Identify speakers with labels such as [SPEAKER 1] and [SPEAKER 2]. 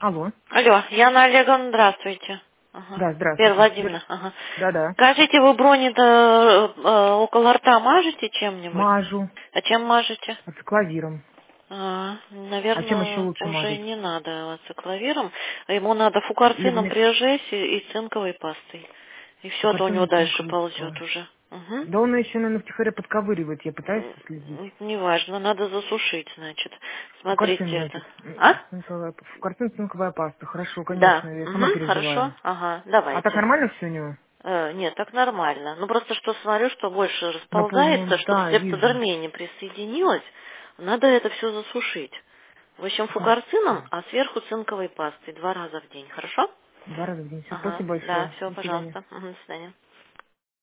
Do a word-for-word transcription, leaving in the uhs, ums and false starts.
[SPEAKER 1] Алло.
[SPEAKER 2] Алло, Яна Олеговна, здравствуйте. Ага.
[SPEAKER 1] Да,
[SPEAKER 2] Вера
[SPEAKER 1] здравствуйте.
[SPEAKER 2] Владимировна, ага.
[SPEAKER 1] Да-да.
[SPEAKER 2] Скажите, вы брони-то э, около рта мажете чем-нибудь?
[SPEAKER 1] Мажу.
[SPEAKER 2] А чем мажете?
[SPEAKER 1] Ацикловиром.
[SPEAKER 2] А,
[SPEAKER 1] А чем еще
[SPEAKER 2] наверное,
[SPEAKER 1] лучше
[SPEAKER 2] уже
[SPEAKER 1] мазать?
[SPEAKER 2] не надо ацикловиром. Ему надо
[SPEAKER 1] Или в
[SPEAKER 2] фукарцином
[SPEAKER 1] мик...
[SPEAKER 2] при ожесе и цинковой пастой. И все, то у него
[SPEAKER 1] Фукарцин
[SPEAKER 2] дальше
[SPEAKER 1] цинковый
[SPEAKER 2] ползет
[SPEAKER 1] пас.
[SPEAKER 2] уже. Угу.
[SPEAKER 1] Да он еще, наверное, втихаря подковыривает. Я пытаюсь следить.
[SPEAKER 2] Неважно, надо засушить, значит.
[SPEAKER 1] Фукарцин,
[SPEAKER 2] Смотрите это.
[SPEAKER 1] значит.
[SPEAKER 2] А?
[SPEAKER 1] м, Цинковая... Фукарцин цинковая паста. Хорошо,
[SPEAKER 2] Да.
[SPEAKER 1] конечно. Я сама
[SPEAKER 2] Угу, хорошо.
[SPEAKER 1] переживаю.
[SPEAKER 2] Ага,
[SPEAKER 1] А так
[SPEAKER 2] давайте.
[SPEAKER 1] нормально все у него?
[SPEAKER 2] Э, нет, так нормально. Ну просто что смотрю, что больше расползается,
[SPEAKER 1] Наполнен.
[SPEAKER 2] чтобы
[SPEAKER 1] Да, вижу.
[SPEAKER 2] септодермия не присоединилась, надо это все засушить. В общем, фукарцином,
[SPEAKER 1] Фукарцин.
[SPEAKER 2] а сверху цинковой пастой два раза в день. Хорошо?
[SPEAKER 1] Два раза в день. Все,
[SPEAKER 2] Ага,
[SPEAKER 1] спасибо
[SPEAKER 2] да,
[SPEAKER 1] большое.
[SPEAKER 2] все,
[SPEAKER 1] До свидания.
[SPEAKER 2] пожалуйста. Мгм, до свидания.